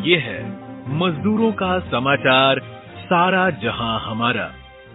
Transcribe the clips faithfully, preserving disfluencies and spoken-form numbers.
ये है मजदूरों का समाचार, सारा जहां हमारा।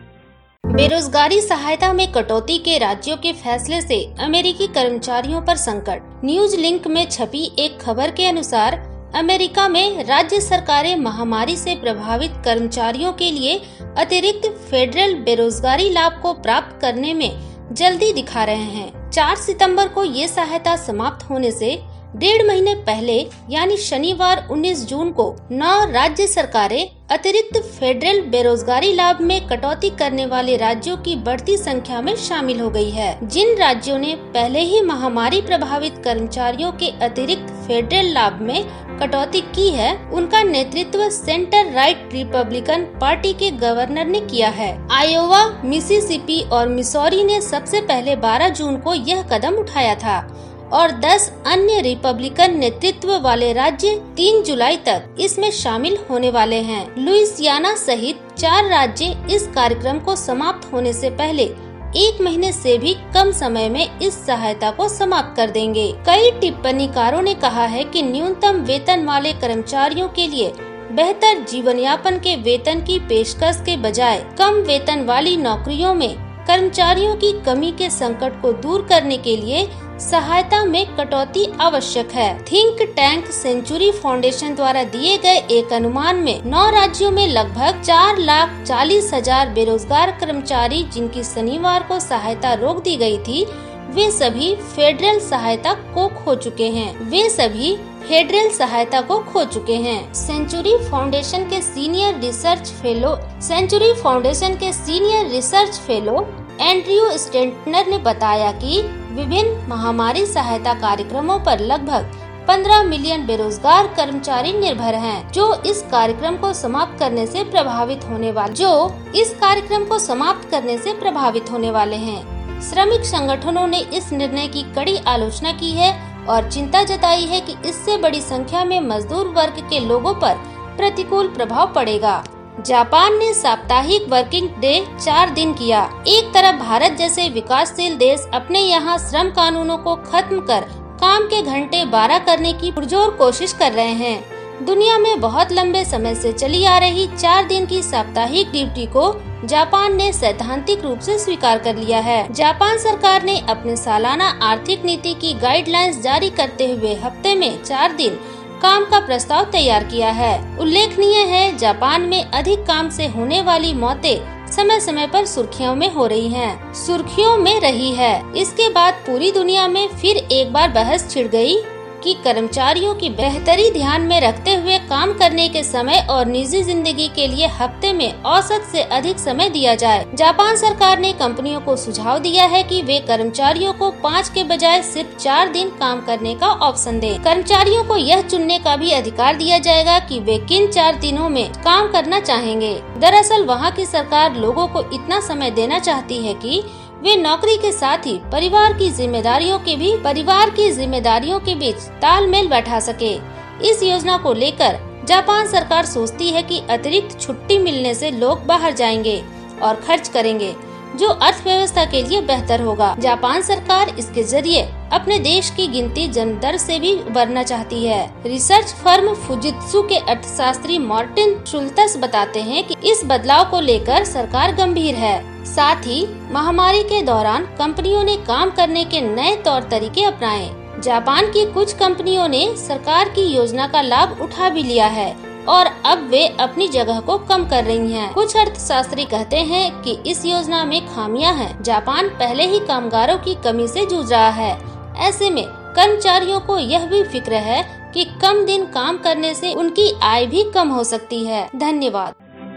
बेरोजगारी सहायता में कटौती के राज्यों के फैसले से अमेरिकी कर्मचारियों पर संकट। न्यूज लिंक में छपी एक खबर के अनुसार अमेरिका में राज्य सरकारें महामारी से प्रभावित कर्मचारियों के लिए अतिरिक्त फेडरल बेरोजगारी लाभ को प्राप्त करने में जल्दी दिखा रहे हैं। चार सितंबर को ये सहायता समाप्त होने से डेढ़ महीने पहले यानी शनिवार उन्नीस जून को नौ राज्य सरकारें अतिरिक्त फेडरल बेरोजगारी लाभ में कटौती करने वाले राज्यों की बढ़ती संख्या में शामिल हो गई है। जिन राज्यों ने पहले ही महामारी प्रभावित कर्मचारियों के अतिरिक्त फेडरल लाभ में कटौती की है, उनका नेतृत्व सेंटर राइट रिपब्लिकन पार्टी के गवर्नर ने किया है। आयोवा, मिसिसिपी और मिसौरी ने सबसे पहले बारह जून को यह कदम उठाया था और दस अन्य रिपब्लिकन नेतृत्व वाले राज्य तीन जुलाई तक इसमें शामिल होने वाले हैं। लुइसियाना सहित चार राज्य इस कार्यक्रम को समाप्त होने से पहले एक महीने से भी कम समय में इस सहायता को समाप्त कर देंगे। कई टिप्पणीकारों ने कहा है कि न्यूनतम वेतन वाले कर्मचारियों के लिए बेहतर जीवन यापन के वेतन की पेशकश के बजाय कम वेतन वाली नौकरियों में कर्मचारियों की कमी के संकट को दूर करने के लिए सहायता में कटौती आवश्यक है। थिंक टैंक सेंचुरी फाउंडेशन द्वारा दिए गए एक अनुमान में नौ राज्यों में लगभग चार लाख चालीस हजार बेरोजगार कर्मचारी जिनकी शनिवार को सहायता रोक दी गई थी, वे सभी फेडरल सहायता को खो चुके हैं। वे सभी फेडरल सहायता को खो चुके हैं। सेंचुरी फाउंडेशन के senior research fellow Century Foundation के senior research fellow Andrew Stentner ने बताया कि विभिन्न महामारी सहायता कार्यक्रमों पर लगभग पंद्रह मिलियन बेरोजगार कर्मचारी निर्भर हैं, जो इस कार्यक्रम को समाप्त करने से प्रभावित होने वाले जो इस कार्यक्रम को समाप्त करने से प्रभावित होने वाले हैं। श्रमिक संगठनों ने इस निर्णय की कड़ी आलोचना की है और चिंता जताई है कि इससे बड़ी संख्या में मजदूर वर्ग के लोगों पर प्रतिकूल प्रभाव पड़ेगा। जापान ने साप्ताहिक वर्किंग डे चार दिन किया। एक तरफ भारत जैसे विकासशील देश अपने यहाँ श्रम कानूनों को खत्म कर काम के घंटे बारह करने की पुरजोर कोशिश कर रहे हैं। दुनिया में बहुत लंबे समय से चली आ रही चार दिन की साप्ताहिक ड्यूटी को जापान ने सैद्धांतिक रूप से स्वीकार कर लिया है। जापान सरकार ने अपने सालाना आर्थिक नीति की गाइडलाइंस जारी करते हुए हफ्ते में चार दिन काम का प्रस्ताव तैयार किया है। उल्लेखनीय है, जापान में अधिक काम से होने वाली मौतें समय समय पर सुर्खियों में हो रही हैं, सुर्खियों में रही है। इसके बाद पूरी दुनिया में फिर एक बार बहस छिड़ गई कि कर्मचारियों की बेहतरी ध्यान में रखते हुए काम करने के समय और निजी जिंदगी के लिए हफ्ते में औसत से अधिक समय दिया जाए। जापान सरकार ने कंपनियों को सुझाव दिया है कि वे कर्मचारियों को पाँच के बजाय सिर्फ चार दिन काम करने का ऑप्शन दें। कर्मचारियों को यह चुनने का भी अधिकार दिया जाएगा कि वे किन चार दिनों में काम करना चाहेंगे। दरअसल वहाँ की सरकार लोगों को इतना समय देना चाहती है कि वे नौकरी के साथ ही परिवार की जिम्मेदारियों के भी परिवार की जिम्मेदारियों के बीच तालमेल बैठा सके। इस योजना को लेकर जापान सरकार सोचती है कि अतिरिक्त छुट्टी मिलने से लोग बाहर जाएंगे और खर्च करेंगे, जो अर्थव्यवस्था के लिए बेहतर होगा। जापान सरकार इसके जरिए अपने देश की गिनती जनदर से भी उबरना चाहती है। रिसर्च फर्म फुजित्सु के अर्थशास्त्री मार्टिन शुल्तस बताते हैं कि इस बदलाव को लेकर सरकार गंभीर है। साथ ही महामारी के दौरान कंपनियों ने काम करने के नए तौर तरीके अपनाए। जापान की कुछ कंपनियों ने सरकार की योजना का लाभ उठा भी लिया है और अब वे अपनी जगह को कम कर रही हैं। कुछ अर्थशास्त्री कहते हैं कि इस योजना में खामियां हैं। जापान पहले ही कामगारों की कमी से जूझ रहा है। ऐसे में कर्मचारियों को यह भी फिक्र है कि कम दिन काम करने से उनकी आय भी कम हो सकती है। धन्यवाद।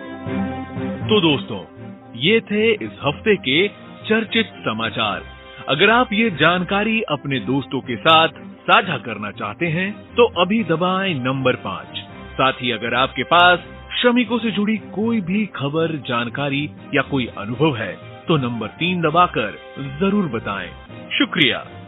तो दोस्तों, ये थे इस हफ्ते के चर्चित समाचार। अगर आप ये जानकारी अपने दोस्तों के साथ साझा करना चाहते हैं तो अभी दबाएं नंबर पाँच। साथ ही अगर आपके पास श्रमिकों से जुड़ी कोई भी खबर, जानकारी या कोई अनुभव है तो नंबर तीन दबाकर जरूर बताएं। शुक्रिया।